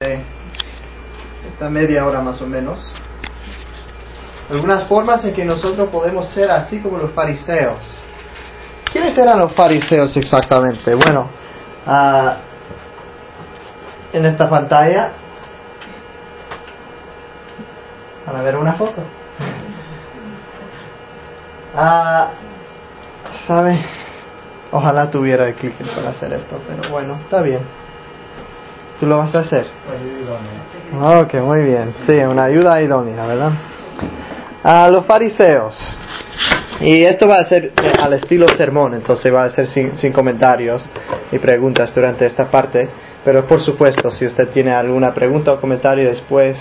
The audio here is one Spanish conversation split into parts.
esta media hora más o menos, algunas formas en que nosotros podemos ser así como los fariseos. ¿Quiénes eran los fariseos exactamente? Bueno, en esta pantalla van a ver una foto. ¿Sabe? Ojalá tuviera el clic para hacer esto, pero bueno, está bien. ¿Tú lo vas a hacer? Ok, muy bien. Sí, una ayuda idónea, ¿verdad? Los fariseos. Y esto va a ser al estilo sermón, entonces va a ser sin comentarios y preguntas durante esta parte. Pero por supuesto, si usted tiene alguna pregunta o comentario después,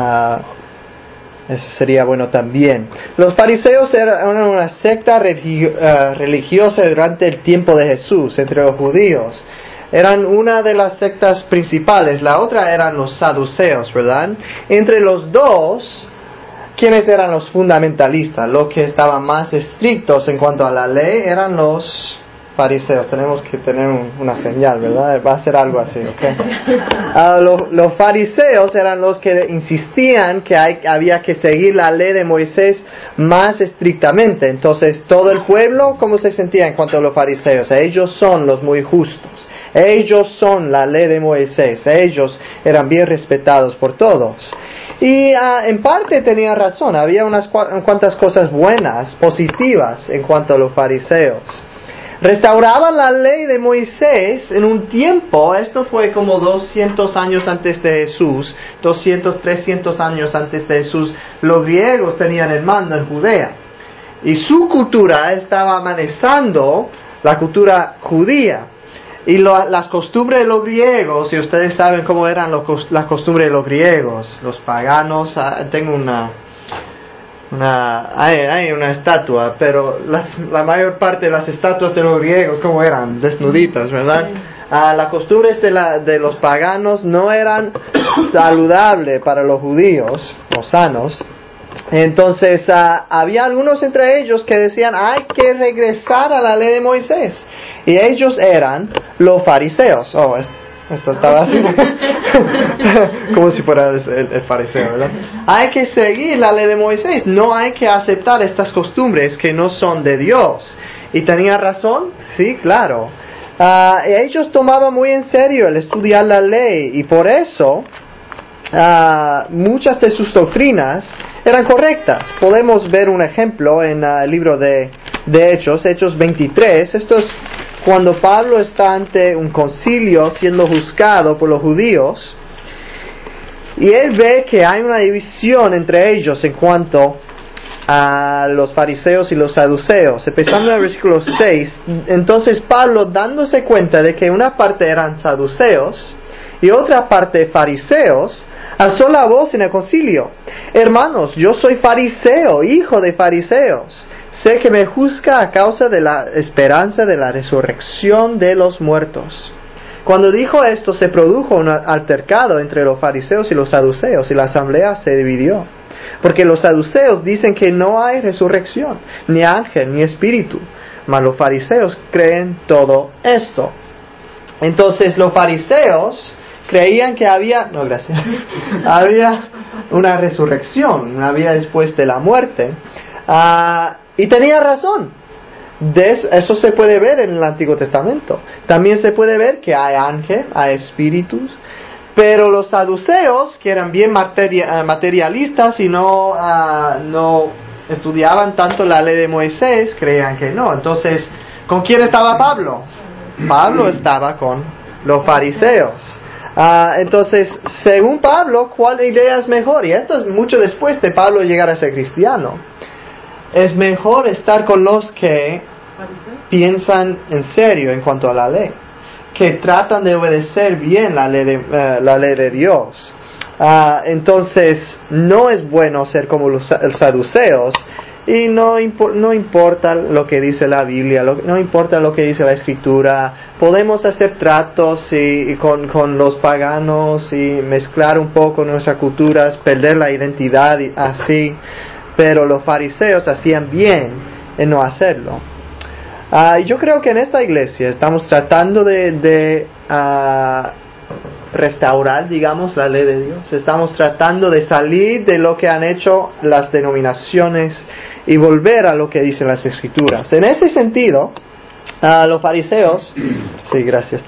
eso sería bueno también. Los fariseos eran una secta religiosa durante el tiempo de Jesús, entre los judíos. Eran una de las sectas principales. La otra eran los saduceos, ¿verdad? Entre los dos, ¿quiénes eran los fundamentalistas? Los que estaban más estrictos en cuanto a la ley eran los fariseos. Tenemos que tener una señal, ¿verdad? Va a ser algo así, ¿ok? Los fariseos eran los que insistían que había que seguir la ley de Moisés más estrictamente. Entonces, todo el pueblo, ¿cómo se sentía en cuanto a los fariseos? Ellos son los muy justos. Ellos son la ley de Moisés. Ellos eran bien respetados por todos. Y en parte tenía razón. Había unas cuantas cosas buenas, positivas en cuanto a los fariseos. Restauraban la ley de Moisés en un tiempo, esto fue como 200 años antes de Jesús, 200, 300 años antes de Jesús, los griegos tenían el mando en Judea. Y su cultura estaba amenazando la cultura judía. Y las costumbres de los griegos, si ustedes saben cómo eran las costumbres de los griegos, los paganos, tengo hay una estatua, pero la mayor parte de las estatuas de los griegos, ¿cómo eran? Desnuditas, ¿verdad? Las costumbres de los paganos no eran saludables para los judíos, o sanos. Entonces, había algunos entre ellos que decían, hay que regresar a la ley de Moisés. Y ellos eran los fariseos. Esto estaba así, como si fuera el fariseo, ¿verdad? Hay que seguir la ley de Moisés, no hay que aceptar estas costumbres que no son de Dios. ¿Y tenía razón? Sí, claro. Ellos tomaban muy en serio el estudiar la ley, y por eso muchas de sus doctrinas eran correctas. Podemos ver un ejemplo en el libro de Hechos 23. Esto es cuando Pablo está ante un concilio siendo juzgado por los judíos, y él ve que hay una división entre ellos en cuanto a los fariseos y los saduceos. Empezando en el versículo 6, entonces Pablo, dándose cuenta de que una parte eran saduceos y otra parte fariseos, alzó la voz en el concilio: hermanos, yo soy fariseo, hijo de fariseos. Sé que me juzga a causa de la esperanza de la resurrección de los muertos. Cuando dijo esto, se produjo un altercado entre los fariseos y los saduceos, y la asamblea se dividió. Porque los saduceos dicen que no hay resurrección, ni ángel, ni espíritu, mas los fariseos creen todo esto. Entonces los fariseos creían que había una resurrección, una vida después de la muerte. Y tenía razón. Eso se puede ver en el Antiguo Testamento. También se puede ver que hay ángel, hay espíritus. Pero los saduceos, que eran bien materialistas y no estudiaban tanto la ley de Moisés, creían que no. Entonces, ¿con quién estaba Pablo? Pablo estaba con los fariseos. Entonces, según Pablo, ¿cuál idea es mejor? Y esto es mucho después de Pablo llegar a ser cristiano. Es mejor estar con los que piensan en serio en cuanto a la ley, que tratan de obedecer bien la ley de Dios. Entonces, no es bueno ser como los saduceos, y no importa lo que dice la Biblia, no importa lo que dice la Escritura. Podemos hacer tratos con los paganos y mezclar un poco nuestras culturas, perder la identidad y así. Pero los fariseos hacían bien en no hacerlo. Yo creo que en esta iglesia estamos tratando de restaurar, digamos, la ley de Dios. Estamos tratando de salir de lo que han hecho las denominaciones y volver a lo que dicen las Escrituras. En ese sentido, los fariseos, sí, gracias,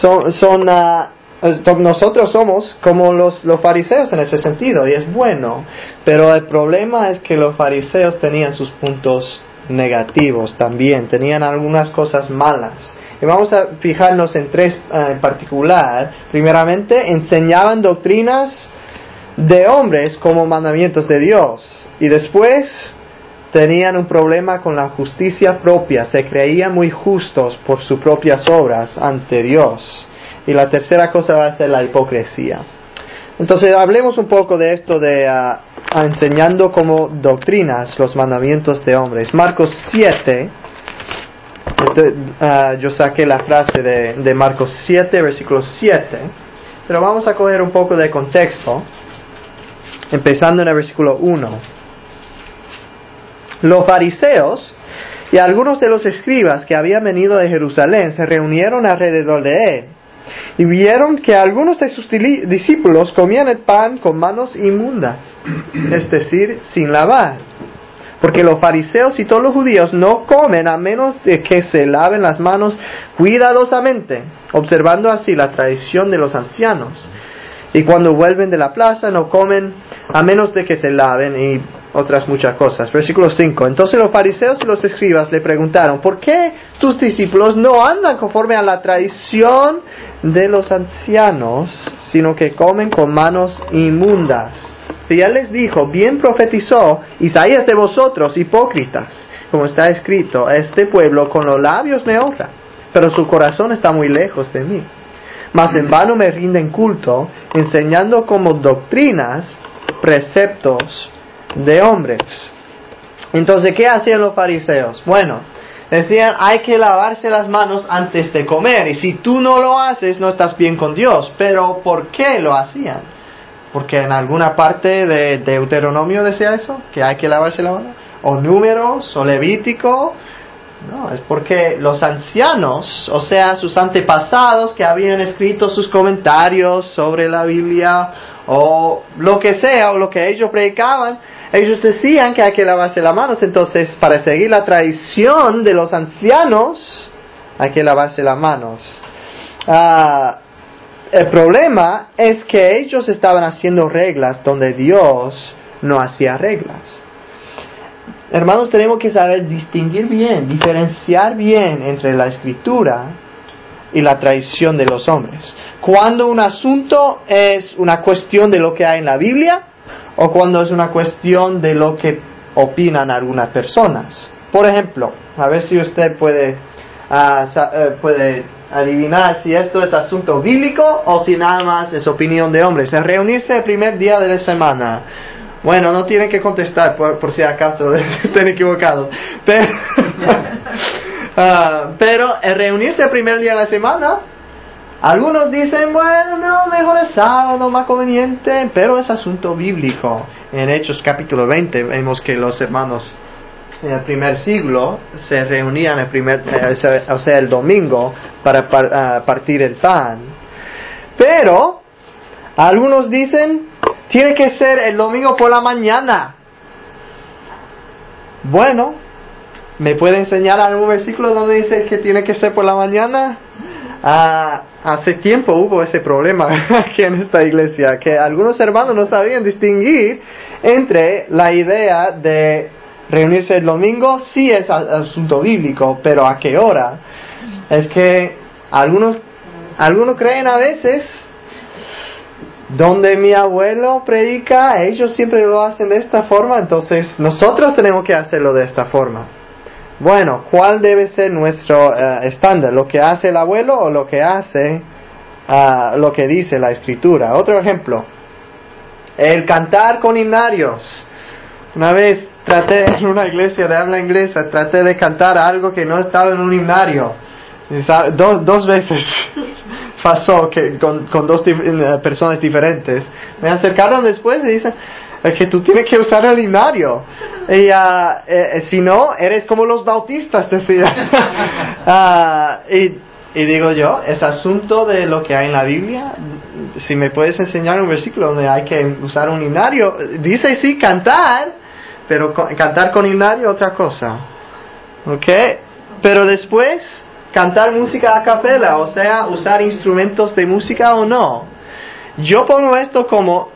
nosotros somos como los fariseos en ese sentido, y es bueno, pero el problema es que los fariseos tenían sus puntos negativos también, tenían algunas cosas malas. Y vamos a fijarnos en tres en particular. Primeramente, enseñaban doctrinas de hombres como mandamientos de Dios. Y después, tenían un problema con la justicia propia. Se creían muy justos por sus propias obras ante Dios. Y la tercera cosa va a ser la hipocresía. Entonces, hablemos un poco de esto de enseñando como doctrinas los mandamientos de hombres. Marcos 7. Yo saqué la frase de Marcos 7, versículo 7. Pero vamos a coger un poco de contexto. Empezando en el versículo 1. Los fariseos y algunos de los escribas que habían venido de Jerusalén se reunieron alrededor de él. Y vieron que algunos de sus discípulos comían el pan con manos inmundas, es decir, sin lavar. Porque los fariseos y todos los judíos no comen a menos de que se laven las manos cuidadosamente, observando así la tradición de los ancianos. Y cuando vuelven de la plaza no comen a menos de que se laven y otras muchas cosas. Versículo 5. Entonces los fariseos y los escribas le preguntaron: ¿por qué tus discípulos no andan conforme a la tradición de los ancianos, sino que comen con manos inmundas? Y él les dijo: bien profetizó Isaías de vosotros, hipócritas, como está escrito: este pueblo con los labios me honra, pero su corazón está muy lejos de mí. Mas en vano me rinden culto, enseñando como doctrinas preceptos de hombres. Entonces, ¿qué hacían los fariseos? Bueno, decían: hay que lavarse las manos antes de comer, y si tú no lo haces, no estás bien con Dios. Pero ¿por qué lo hacían? Porque en alguna parte de Deuteronomio decía eso, que hay que lavarse la mano, o Números, o Levítico. No, es porque los ancianos, o sea, sus antepasados que habían escrito sus comentarios sobre la Biblia, o lo que sea, o lo que ellos predicaban, ellos decían que hay que lavarse las manos. Entonces, para seguir la tradición de los ancianos, hay que lavarse las manos. El problema es que ellos estaban haciendo reglas donde Dios no hacía reglas. Hermanos, tenemos que saber distinguir bien, diferenciar bien entre la Escritura y la tradición de los hombres. Cuando un asunto es una cuestión de lo que hay en la Biblia, o cuando es una cuestión de lo que opinan algunas personas. Por ejemplo, a ver si usted puede adivinar si esto es asunto bíblico o si nada más es opinión de hombres. El reunirse el primer día de la semana. Bueno, no tienen que contestar por si acaso estén equivocados. Pero el reunirse el primer día de la semana, algunos dicen: bueno, no, mejor es sábado, más conveniente, pero es asunto bíblico. En Hechos capítulo 20 vemos que los hermanos en el primer siglo se reunían el domingo para partir el pan. Pero algunos dicen: tiene que ser el domingo por la mañana. Bueno, ¿me puede enseñar algún versículo donde dice que tiene que ser por la mañana? Hace tiempo hubo ese problema aquí en esta iglesia, que algunos hermanos no sabían distinguir entre la idea de reunirse el domingo. Sí es asunto bíblico, pero ¿a qué hora? Es que algunos creen a veces: donde mi abuelo predica, ellos siempre lo hacen de esta forma, entonces nosotros tenemos que hacerlo de esta forma. Bueno, ¿cuál debe ser nuestro estándar? ¿Lo que hace el abuelo o lo que hace lo que dice la Escritura? Otro ejemplo, el cantar con himnarios. Una vez en una iglesia de habla inglesa, traté de cantar algo que no estaba en un himnario. Dos veces pasó que con dos personas diferentes. Me acercaron después y dicen: es que tú tienes que usar el himnario. Y si no, eres como los bautistas, decía. Y digo yo, ¿es asunto de lo que hay en la Biblia? Si me puedes enseñar un versículo donde hay que usar un himnario. Dice sí, cantar, pero cantar con himnario otra cosa. ¿Ok? Pero después, cantar música a capela, o sea, usar instrumentos de música o no. Yo pongo esto como...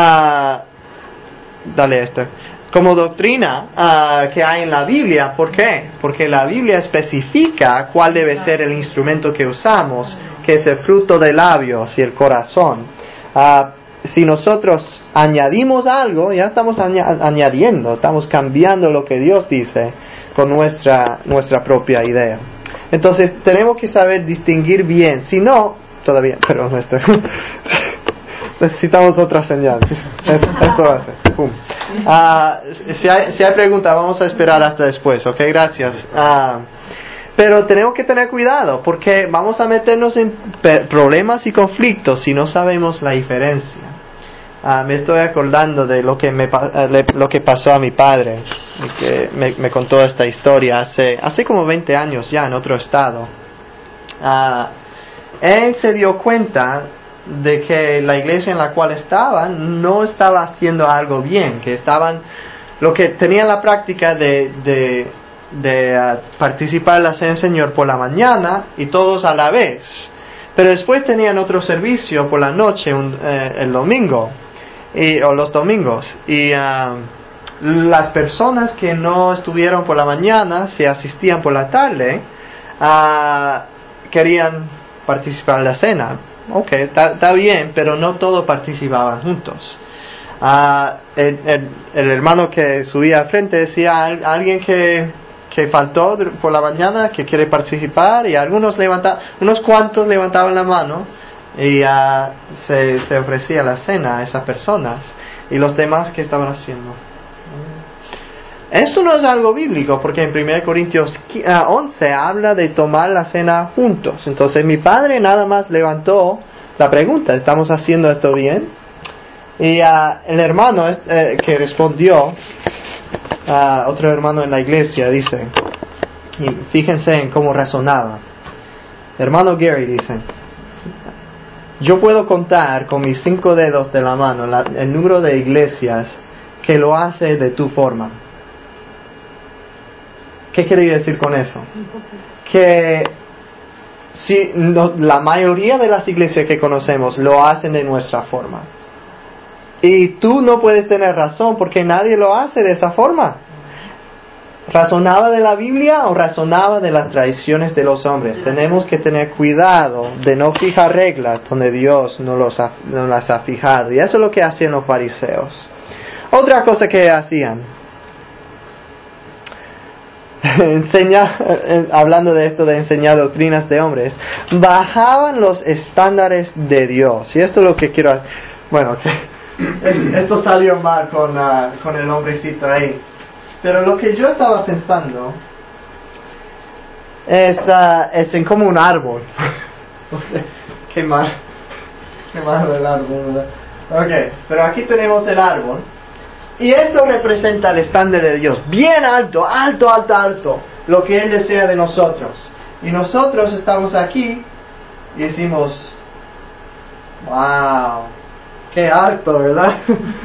como doctrina que hay en la Biblia. ¿Por qué? Porque la Biblia especifica cuál debe ser el instrumento que usamos, que es el fruto de labios y el corazón. Si nosotros añadimos algo, ya estamos añadiendo, estamos cambiando lo que Dios dice con nuestra propia idea. Entonces tenemos que saber distinguir bien. Si no, todavía, pero necesitamos otra señal. Esto va a ser. Pum. Si hay preguntas, vamos a esperar hasta después, ¿ok? Gracias. Pero tenemos que tener cuidado, porque vamos a meternos en problemas y conflictos si no sabemos la diferencia. Me estoy acordando de lo que pasó a mi padre, que me contó esta historia hace como 20 años ya en otro estado. Él se dio cuenta de que la iglesia en la cual estaban no estaba haciendo algo bien, que lo que tenían la práctica de participar en la cena del Señor por la mañana y todos a la vez, pero después tenían otro servicio por la noche el domingo o los domingos, y las personas que no estuvieron por la mañana, si asistían por la tarde, querían participar en la cena. Ok, está bien, pero no todos participaban juntos. El hermano que subía al frente decía a alguien que faltó por la mañana, que quiere participar, y unos cuantos levantaban la mano y se ofrecía la cena a esas personas. Y los demás, ¿qué estaban haciendo? Esto no es algo bíblico, porque en 1 Corintios 11 habla de tomar la cena juntos. Entonces mi padre nada más levantó la pregunta, ¿estamos haciendo esto bien? Y el hermano que respondió, otro hermano en la iglesia, dice, y fíjense en cómo razonaba. Hermano Gary dice, yo puedo contar con mis 5 dedos de la mano el número de iglesias que lo hace de tu forma. ¿Qué quería decir con eso? Que la mayoría de las iglesias que conocemos lo hacen de nuestra forma. Y tú no puedes tener razón porque nadie lo hace de esa forma. ¿Razonaba de la Biblia o razonaba de las tradiciones de los hombres? Tenemos que tener cuidado de no fijar reglas donde Dios no las ha fijado. Y eso es lo que hacían los fariseos. Otra cosa que hacían, hablando de esto de enseñar doctrinas de hombres, bajaban los estándares de Dios. Y esto es lo que quiero hacer. Bueno, esto salió mal con el hombrecito ahí. Pero lo que yo estaba pensando es en como un árbol. Qué mal el árbol, ¿verdad? Ok, pero aquí tenemos el árbol. Y esto representa el estándar de Dios. Bien alto, alto, alto, alto. Lo que Él desea de nosotros. Y nosotros estamos aquí y decimos, wow, qué alto, ¿verdad?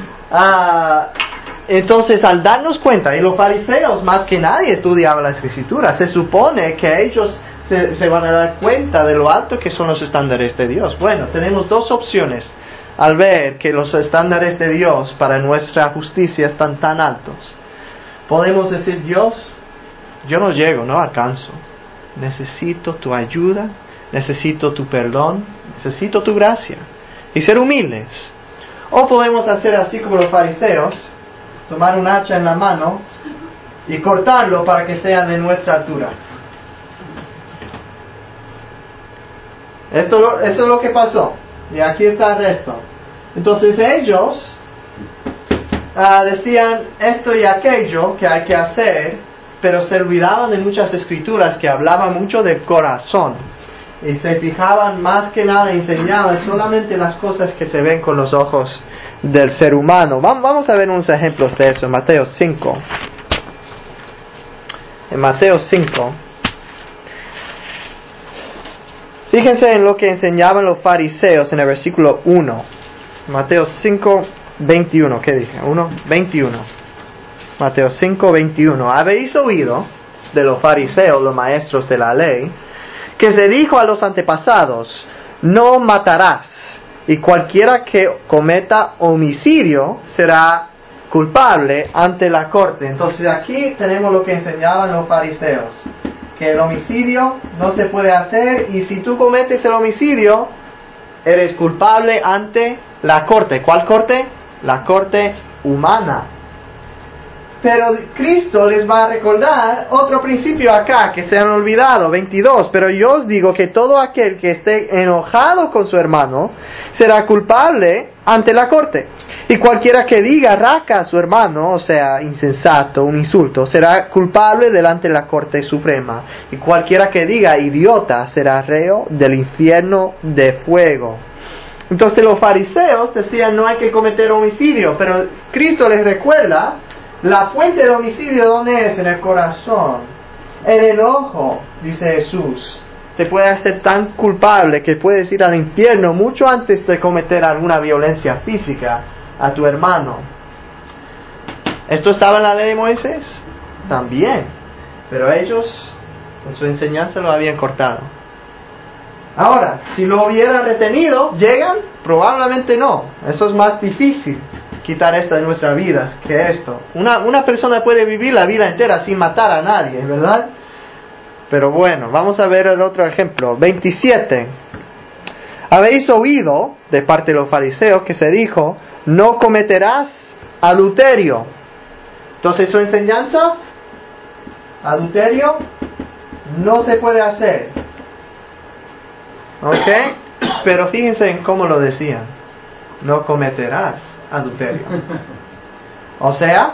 Entonces, al darnos cuenta, y los fariseos más que nadie estudiaban las Escrituras, se supone que ellos se van a dar cuenta de lo alto que son los estándares de Dios. Bueno, tenemos dos opciones al ver que los estándares de Dios para nuestra justicia están tan altos. Podemos decir, Dios, yo no llego, no alcanzo. Necesito tu ayuda, necesito tu perdón, necesito tu gracia. Y ser humildes. O podemos hacer así como los fariseos, tomar un hacha en la mano y cortarlo para que sea de nuestra altura. Eso es lo que pasó. Y aquí está el resto. Entonces ellos decían esto y aquello que hay que hacer, pero se olvidaban de muchas escrituras que hablaban mucho del corazón. Y se fijaban más que nada, enseñaban solamente las cosas que se ven con los ojos del ser humano. Vamos a ver unos ejemplos de eso en Mateo 5. En Mateo 5. Fíjense en lo que enseñaban los fariseos en el versículo 1. Mateo 5:21. ¿Qué dije? 1:21. Mateo 5:21. Habéis oído de los fariseos, los maestros de la ley, que se dijo a los antepasados: no matarás, y cualquiera que cometa homicidio será culpable ante la corte. Entonces aquí tenemos lo que enseñaban los fariseos, que el homicidio no se puede hacer, y si tú cometes el homicidio eres culpable ante la corte. ¿Cuál corte? La corte humana. Pero Cristo les va a recordar otro principio acá que se han olvidado, 22. Pero yo os digo que todo aquel que esté enojado con su hermano será culpable ante la corte. Y cualquiera que diga raca a su hermano, o sea, insensato, un insulto, será culpable delante de la corte suprema. Y cualquiera que diga idiota será reo del infierno de fuego. Entonces los fariseos decían no hay que cometer homicidio, pero Cristo les recuerda la fuente del homicidio. ¿Dónde es? En el corazón. El enojo, dice Jesús, te puede hacer tan culpable que puedes ir al infierno mucho antes de cometer alguna violencia física a tu hermano. ¿Esto estaba en la ley de Moisés? También. Pero ellos en su enseñanza lo habían cortado. Ahora, si lo hubieran retenido, ¿llegan? Probablemente no. Eso es más difícil, quitar esto de nuestras vidas, que esto. Una persona puede vivir la vida entera sin matar a nadie, ¿verdad? Pero bueno, vamos a ver el otro ejemplo. 27. Habéis oído de parte de los fariseos que se dijo: no cometerás adulterio. Entonces su enseñanza, adulterio no se puede hacer. ¿Ok? Pero fíjense en cómo lo decían: no cometerás adulterio. O sea,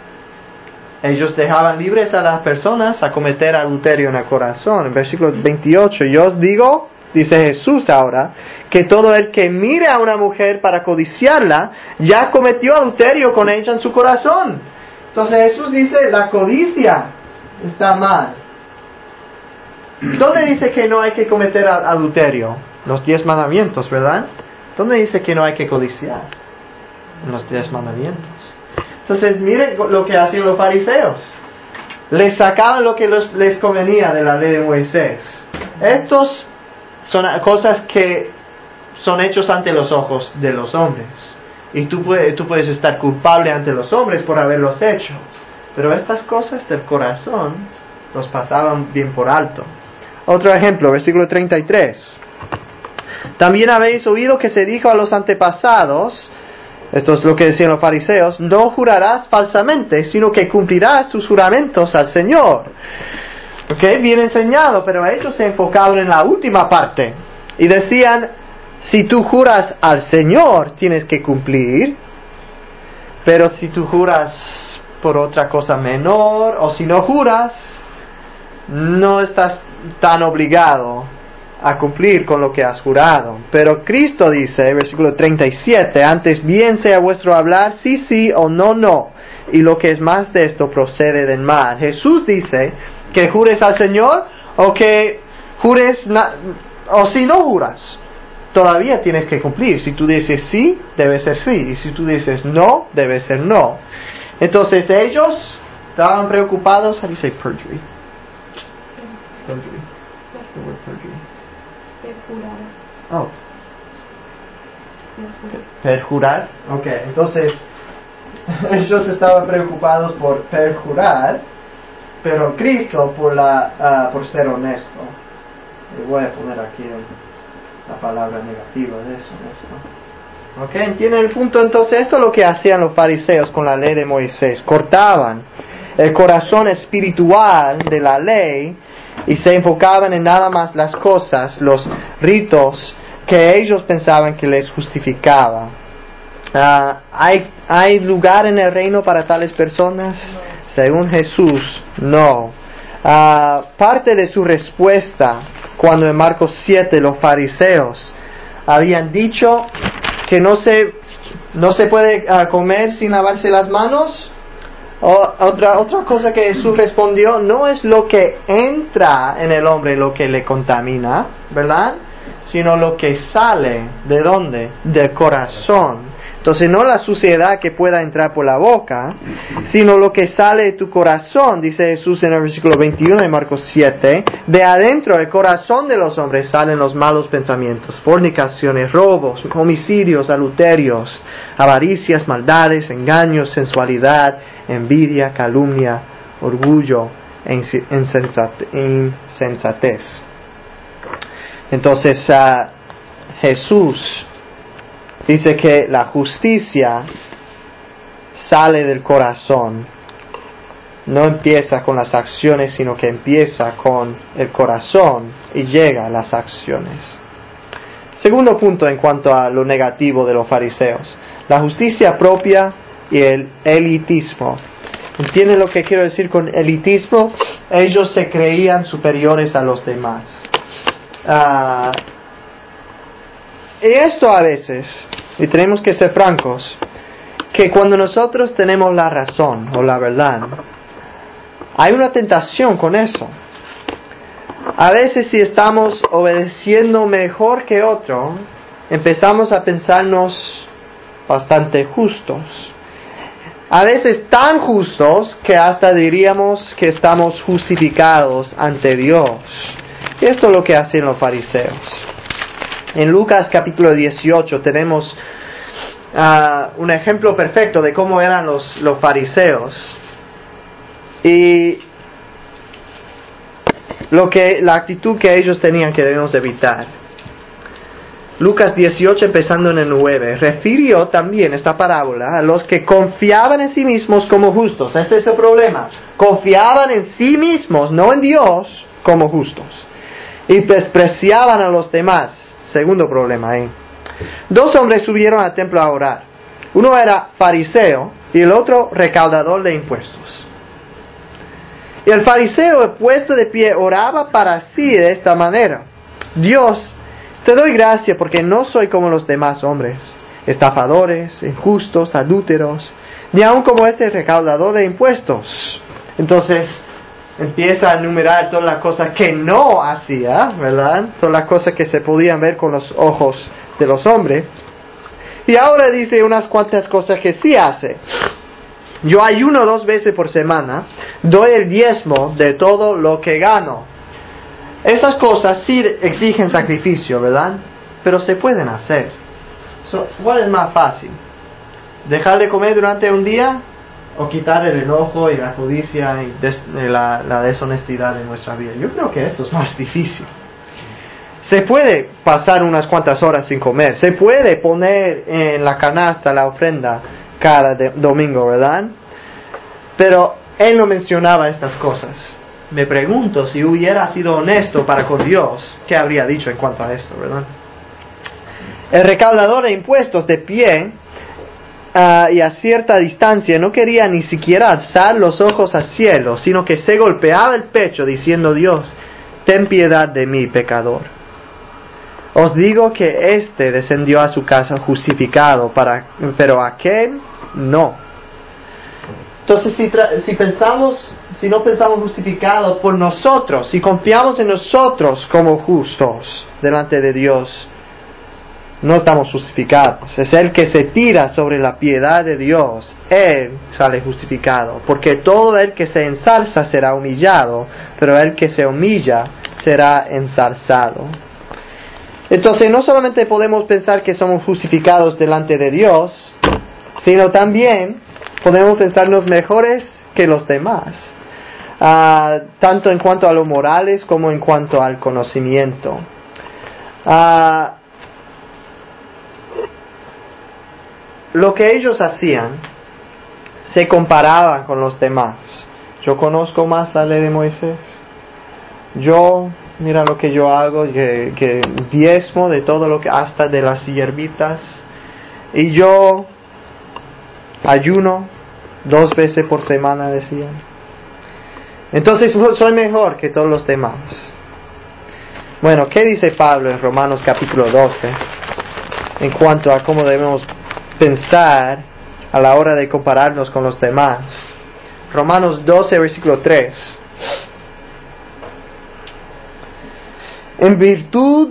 ellos dejaban libres a las personas a cometer adulterio en el corazón. En versículo 28, yo os digo, dice Jesús ahora, que todo el que mire a una mujer para codiciarla, ya cometió adulterio con ella en su corazón. Entonces Jesús dice, la codicia está mal. ¿Dónde dice que no hay que cometer adulterio? Los 10 mandamientos, ¿verdad? ¿Dónde dice que no hay que codiciar? En los 10 mandamientos. Entonces, miren lo que hacían los fariseos. Les sacaban lo que les convenía de la ley de Moisés. Estos son cosas que son hechos ante los ojos de los hombres. Y tú puedes estar culpable ante los hombres por haberlos hecho. Pero estas cosas del corazón los pasaban bien por alto. Otro ejemplo, versículo 33. También habéis oído que se dijo a los antepasados, esto es lo que decían los fariseos, no jurarás falsamente, sino que cumplirás tus juramentos al Señor. ¿Ok? Bien enseñado, pero ellos se enfocaban en la última parte. Y decían, si tú juras al Señor, tienes que cumplir. Pero si tú juras por otra cosa menor, o si no juras, no estás tan obligado a cumplir con lo que has jurado. Pero Cristo dice, versículo 37, antes bien sea vuestro hablar sí, sí, o no, no, y lo que es más de esto procede del mal. Jesús dice que jures al Señor, o que jures, o si no juras, todavía tienes que cumplir. Si tú dices sí, debe ser sí, y si tú dices no, debe ser no. Entonces ellos estaban preocupados. How do you say perjury? Perjury. The word perjury. Oh. Perjurar. Ok, entonces ellos estaban preocupados por perjurar, pero Cristo por ser honesto. Y voy a poner aquí la palabra negativa de eso, honesto. Ok, ¿entienden el punto? Entonces esto es lo que hacían los fariseos con la ley de Moisés. Cortaban el corazón espiritual de la ley y se enfocaban en nada más las cosas, los ritos que ellos pensaban que les justificaba. ¿Hay lugar en el reino para tales personas? Según Jesús, no. Parte de su respuesta, cuando en Marcos 7 los fariseos habían dicho que no se puede comer sin lavarse las manos. Otra cosa que Jesús respondió, no es lo que entra en el hombre lo que le contamina, ¿verdad? sino lo que sale. ¿De dónde? Del corazón. Entonces no la suciedad que pueda entrar por la boca, sino lo que sale de tu corazón, dice Jesús en el versículo 21 de Marcos 7, de adentro del corazón de los hombres salen los malos pensamientos, fornicaciones, robos, homicidios, adulterios, avaricias, maldades, engaños, sensualidad, envidia, calumnia, orgullo e insensatez. Entonces Jesús dice que la justicia sale del corazón. No empieza con las acciones, sino que empieza con el corazón y llega a las acciones. Segundo punto en cuanto a lo negativo de los fariseos: la justicia propia y el elitismo. ¿Entienden lo que quiero decir con elitismo? Ellos se creían superiores a los demás. Y esto a veces, y tenemos que ser francos, que cuando nosotros tenemos la razón o la verdad, hay una tentación con eso. A veces si estamos obedeciendo mejor que otro, empezamos a pensarnos bastante justos. A veces tan justos que hasta diríamos que estamos justificados ante Dios. Y esto es lo que hacen los fariseos. En Lucas capítulo 18 tenemos un ejemplo perfecto de cómo eran los fariseos y la actitud que ellos tenían que debemos evitar. Lucas 18 empezando en el 9 refirió también esta parábola a los que confiaban en sí mismos como justos. Este es el problema. Confiaban en sí mismos, no en Dios, como justos, y despreciaban a los demás. Segundo problema ahí. Dos hombres subieron al templo a orar. Uno era fariseo y el otro recaudador de impuestos. Y el fariseo, puesto de pie, oraba para sí de esta manera: Dios, te doy gracia porque no soy como los demás hombres, estafadores, injustos, adúlteros, ni aun como este recaudador de impuestos. Entonces empieza a enumerar todas las cosas que no hacía, ¿verdad? Todas las cosas que se podían ver con los ojos de los hombres. Y ahora dice unas cuantas cosas que sí hace. Yo ayuno 2 veces por semana, doy el diezmo de todo lo que gano. Esas cosas sí exigen sacrificio, ¿verdad? Pero se pueden hacer. ¿Cuál es más fácil? ¿Dejar de comer durante un día? ¿O quitar el enojo y la codicia y la deshonestidad de nuestra vida? Yo creo que esto es más difícil. Se puede pasar unas cuantas horas sin comer. Se puede poner en la canasta la ofrenda cada domingo, ¿verdad? Pero él no mencionaba estas cosas. Me pregunto, si hubiera sido honesto para con Dios, ¿qué habría dicho en cuanto a esto, verdad? El recaudador de impuestos, de pie y a cierta distancia, no quería ni siquiera alzar los ojos al cielo, sino que se golpeaba el pecho diciendo: Dios, ten piedad de mí, pecador. Os digo que éste descendió a su casa justificado, pero aquel no. Entonces si no pensamos justificado por nosotros, si confiamos en nosotros como justos delante de Dios, no estamos justificados. Es el que se tira sobre la piedad de Dios, él sale justificado, porque todo el que se ensalza será humillado, pero el que se humilla será ensalzado. Entonces no solamente podemos pensar que somos justificados delante de Dios, sino también podemos pensarnos mejores que los demás, tanto en cuanto a lo morales como en cuanto al conocimiento. Lo que ellos hacían se comparaban con los demás. Yo conozco más la ley de Moisés. Mira lo que yo hago, que diezmo de todo lo que, hasta de las hierbitas. Y yo ayuno 2 veces por semana, decían. Entonces soy mejor que todos los demás. Bueno, ¿qué dice Pablo en Romanos capítulo 12 en cuanto a cómo debemos pensar a la hora de compararnos con los demás? Romanos 12, versículo 3. En virtud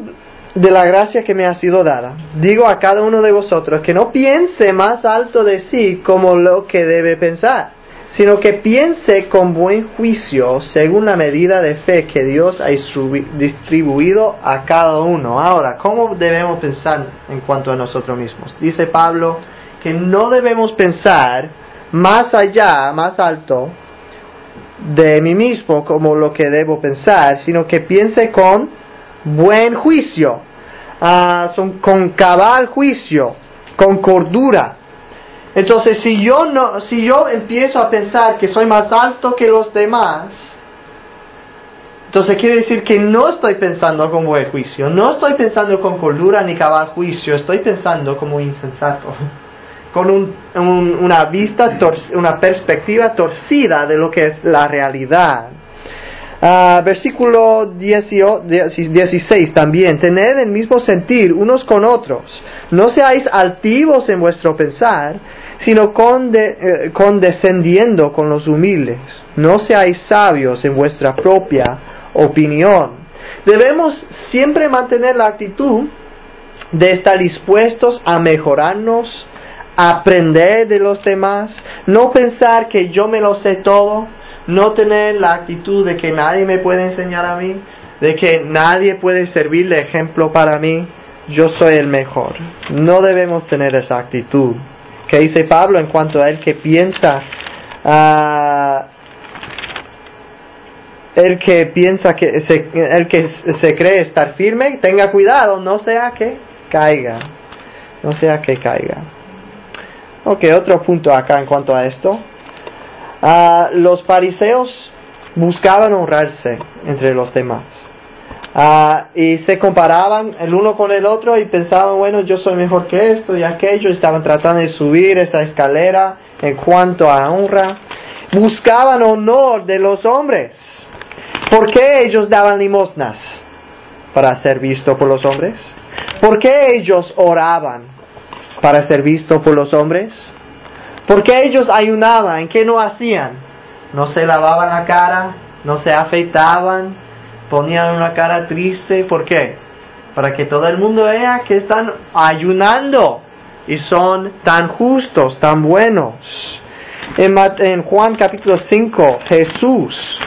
de la gracia que me ha sido dada, digo a cada uno de vosotros que no piense más alto de sí como lo que debe pensar, sino que piense con buen juicio según la medida de fe que Dios ha distribuido a cada uno. Ahora, ¿cómo debemos pensar en cuanto a nosotros mismos? Dice Pablo que no debemos pensar más allá, más alto de mí mismo como lo que debo pensar, sino que piense con buen juicio, con cabal juicio, con cordura. Entonces, si yo empiezo a pensar que soy más alto que los demás, entonces quiere decir que no estoy pensando con buen juicio, no estoy pensando con cordura ni cabal juicio, estoy pensando como insensato, con una perspectiva torcida de lo que es la realidad. Versículo 16 también, tened el mismo sentir unos con otros, no seáis altivos en vuestro pensar, sino condescendiendo con los humildes, no seáis sabios en vuestra propia opinión. Debemos siempre mantener la actitud de estar dispuestos a mejorarnos, a aprender de los demás, no pensar que yo me lo sé todo, no tener la actitud de que nadie me puede enseñar a mí, de que nadie puede servir de ejemplo para mí, yo soy el mejor. No debemos tener esa actitud. ¿Qué dice Pablo en cuanto a el que piensa que se cree estar firme? Tenga cuidado, no sea que caiga. No sea que caiga. Ok, otro punto acá en cuanto a esto. Los fariseos buscaban honrarse entre los demás. Y se comparaban el uno con el otro y pensaban, bueno, yo soy mejor que esto y aquello. Estaban tratando de subir esa escalera en cuanto a honra. Buscaban honor de los hombres. ¿Por qué ellos daban limosnas? ¿Para ser visto por los hombres? ¿Por qué ellos oraban? ¿Para ser visto por los hombres? ¿Por qué ellos ayunaban? ¿Qué no hacían? No se lavaban la cara, no se afeitaban, ponían una cara triste. ¿Por qué? Para que todo el mundo vea que están ayunando y son tan justos, tan buenos. En Juan capítulo 5, Jesús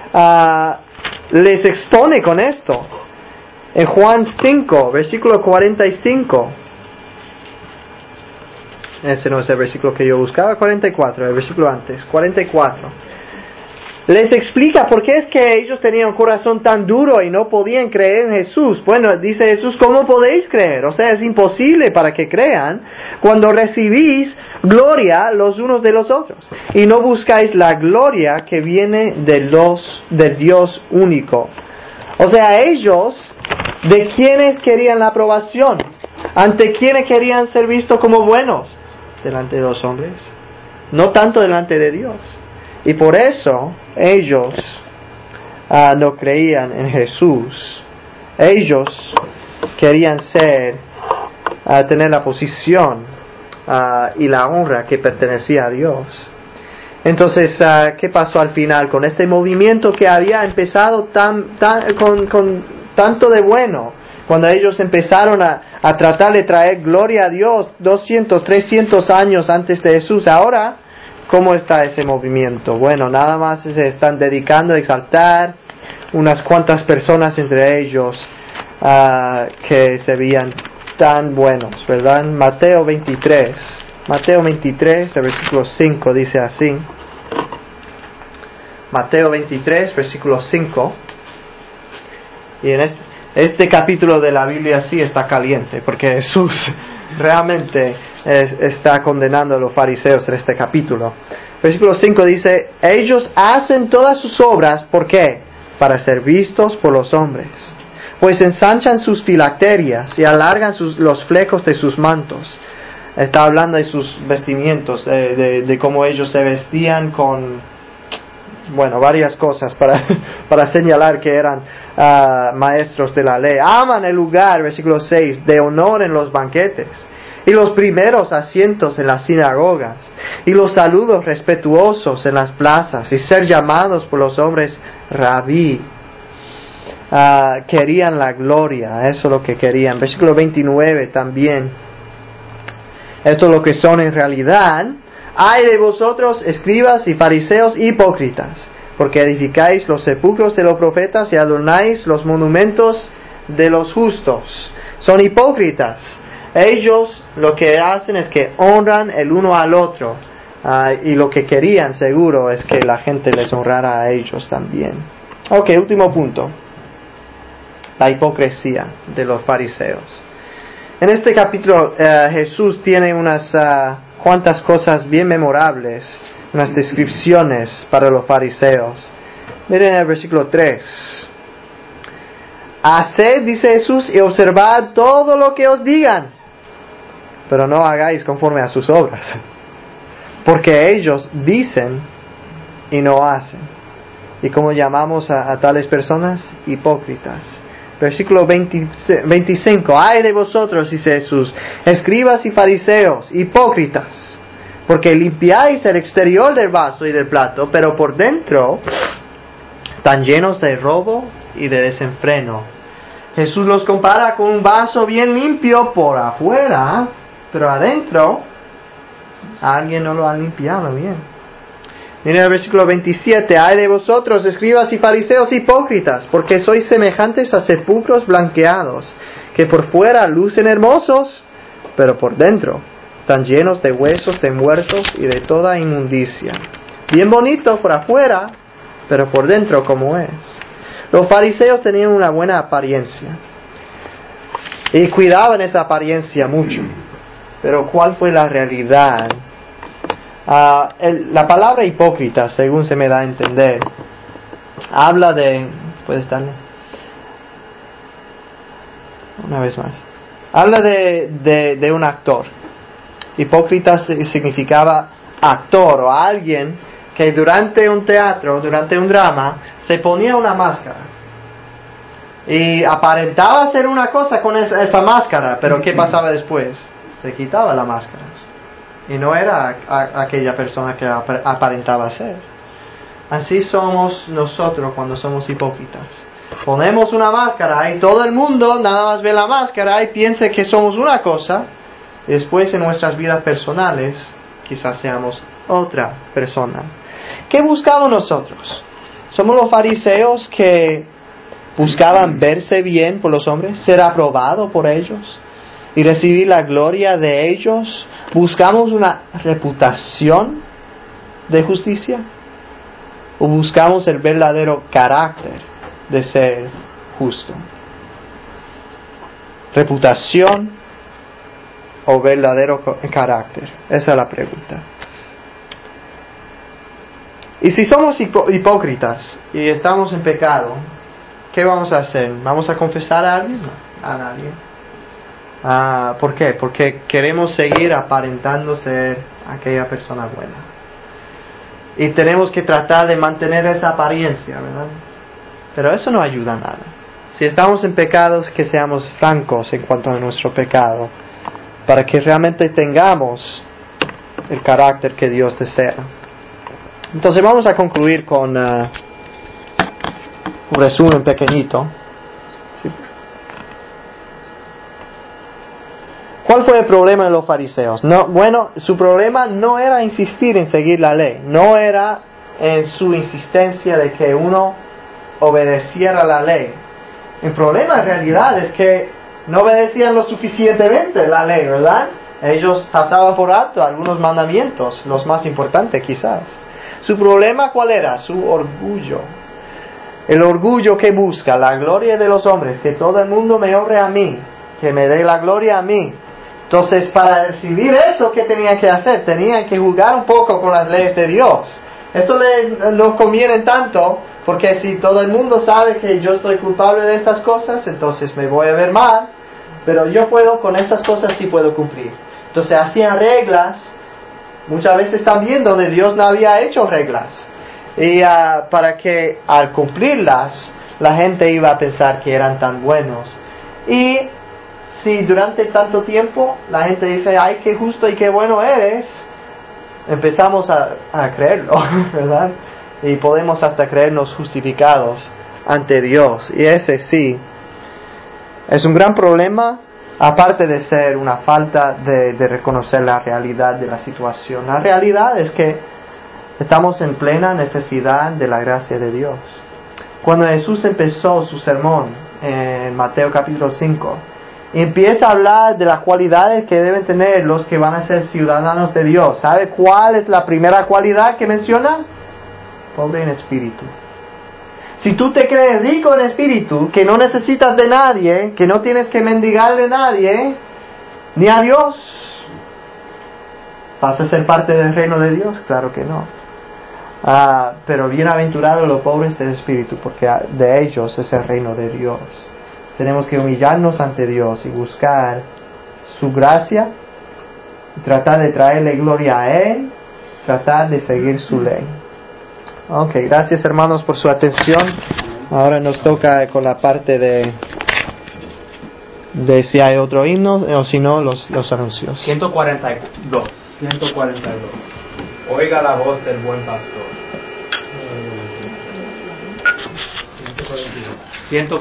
les expone con esto. En Juan 5, versículo 45. Ese no es el versículo que yo buscaba, 44, el versículo antes, 44. Les explica por qué es que ellos tenían un corazón tan duro y no podían creer en Jesús. Bueno, dice Jesús, ¿cómo podéis creer? O sea, es imposible para que crean cuando recibís gloria los unos de los otros y no buscáis la gloria que viene del Dios único. O sea, ellos, ¿de quiénes querían la aprobación? ¿Ante quiénes querían ser vistos como buenos? Delante de los hombres, no tanto delante de Dios. Y por eso ellos no creían en Jesús. Ellos querían tener la posición y la honra que pertenecía a Dios. Entonces, ¿qué pasó al final con este movimiento que había empezado con tanto de bueno? Cuando ellos empezaron a tratar de traer gloria a Dios 200, 300 años antes de Jesús. Ahora, ¿cómo está ese movimiento? Bueno, nada más se están dedicando a exaltar unas cuantas personas entre ellos que se veían tan buenos, ¿verdad? Mateo 23, el versículo 5 dice así. Mateo 23, versículo 5. Y en este capítulo de la Biblia sí está caliente, porque Jesús realmente está condenando a los fariseos en este capítulo. Versículo 5 dice, ellos hacen todas sus obras, ¿por qué? Para ser vistos por los hombres. Pues ensanchan sus filacterias y alargan los flecos de sus mantos. Está hablando de sus vestimientos, de cómo ellos se vestían con, varias cosas para señalar que eran maestros de la ley. Aman el lugar, versículo 6, de honor en los banquetes, y los primeros asientos en las sinagogas, y los saludos respetuosos en las plazas, y ser llamados por los hombres rabí. querían la gloria, eso es lo que querían. Versículo 29 también. Esto es lo que son en realidad. Ay de vosotros, escribas y fariseos hipócritas, porque edificáis los sepulcros de los profetas y adornáis los monumentos de los justos. Son hipócritas. Ellos lo que hacen es que honran el uno al otro. Y lo que querían seguro es que la gente les honrara a ellos también. Ok, último punto. La hipocresía de los fariseos. En este capítulo Jesús tiene unas cuantas cosas bien memorables, unas descripciones para los fariseos. Miren el versículo 3. Haced, dice Jesús, y observad todo lo que os digan, pero no hagáis conforme a sus obras, porque ellos dicen y no hacen. ¿Y cómo llamamos a tales personas? Hipócritas. Versículo 25. Ay de vosotros, dice Jesús, escribas y fariseos, hipócritas, porque limpiáis el exterior del vaso y del plato, pero por dentro están llenos de robo y de desenfreno. Jesús los compara con un vaso bien limpio por afuera, pero adentro alguien no lo ha limpiado bien. Miren el versículo 27. Ay de vosotros, escribas y fariseos hipócritas, porque sois semejantes a sepulcros blanqueados, que por fuera lucen hermosos, pero por dentro están llenos de huesos de muertos y de toda inmundicia. Bien bonito por afuera, pero por dentro ¿cómo es? Los fariseos tenían una buena apariencia y cuidaban esa apariencia mucho. Pero ¿cuál fue la realidad? La palabra hipócrita, según se me da a entender, habla de... ¿Puedes darle? Una vez más. Habla de un actor. Hipócrita significaba actor o alguien que durante un teatro, durante un drama, se ponía una máscara. Y aparentaba hacer una cosa con esa máscara, pero ¿qué pasaba después? Se quitaba la máscara. Y no era aquella persona que aparentaba ser. Así somos nosotros cuando somos hipócritas. Ponemos una máscara y todo el mundo nada más ve la máscara y piensa que somos una cosa. Y después en nuestras vidas personales quizás seamos otra persona. ¿Qué buscamos nosotros? ¿Somos los fariseos que buscaban verse bien por los hombres? ¿Ser aprobado por ellos? ¿Y recibir la gloria de ellos? ¿Buscamos una reputación de justicia? ¿O buscamos el verdadero carácter de ser justo? ¿Reputación o verdadero carácter? Esa es la pregunta. Y si somos hipócritas y estamos en pecado, ¿qué vamos a hacer? ¿Vamos a confesar a alguien? No, a nadie. ¿Por qué? Porque queremos seguir aparentando ser aquella persona buena. Y tenemos que tratar de mantener esa apariencia, ¿verdad? Pero eso no ayuda a nada. Si estamos en pecados, que seamos francos en cuanto a nuestro pecado, para que realmente tengamos el carácter que Dios desea. Entonces vamos a concluir con un resumen pequeñito. ¿Sí? ¿Cuál fue el problema de los fariseos? Su problema no era insistir en seguir la ley, no era en su insistencia de que uno obedeciera la ley. El problema en realidad es que no obedecían lo suficientemente la ley, ¿verdad? Ellos pasaban por alto algunos mandamientos, los más importantes quizás. ¿Su problema cuál era? Su orgullo. El orgullo que busca la gloria de los hombres, que todo el mundo me honre a mí, que me dé la gloria a mí. Entonces, para recibir eso, ¿qué tenían que hacer? Tenían que jugar un poco con las leyes de Dios. Esto no conviene tanto, porque si todo el mundo sabe que yo estoy culpable de estas cosas, entonces me voy a ver mal, pero yo con estas cosas sí puedo cumplir. Entonces hacían reglas, muchas veces también donde Dios no había hecho reglas. Y para que al cumplirlas, la gente iba a pensar que eran tan buenos. Y si durante tanto tiempo la gente dice, ay, qué justo y qué bueno eres, empezamos a creerlo, ¿verdad? Y podemos hasta creernos justificados ante Dios. Y ese sí es un gran problema, aparte de ser una falta de reconocer la realidad de la situación. La realidad es que estamos en plena necesidad de la gracia de Dios. Cuando Jesús empezó su sermón en Mateo capítulo 5, empieza a hablar de las cualidades que deben tener los que van a ser ciudadanos de Dios. ¿Sabe cuál es la primera cualidad que menciona? Pobre en espíritu. Si tú te crees rico en espíritu, que no necesitas de nadie, que no tienes que mendigarle a nadie, ni a Dios, ¿vas a ser parte del reino de Dios? Claro que no. Pero bienaventurados los pobres de espíritu, porque de ellos es el reino de Dios. Tenemos que humillarnos ante Dios y buscar su gracia, y tratar de traerle gloria a Él, tratar de seguir su ley. Ok, gracias hermanos por su atención. Ahora nos toca con la parte de si hay otro himno o si no los anuncios. 142. Oiga la voz del buen pastor. 142.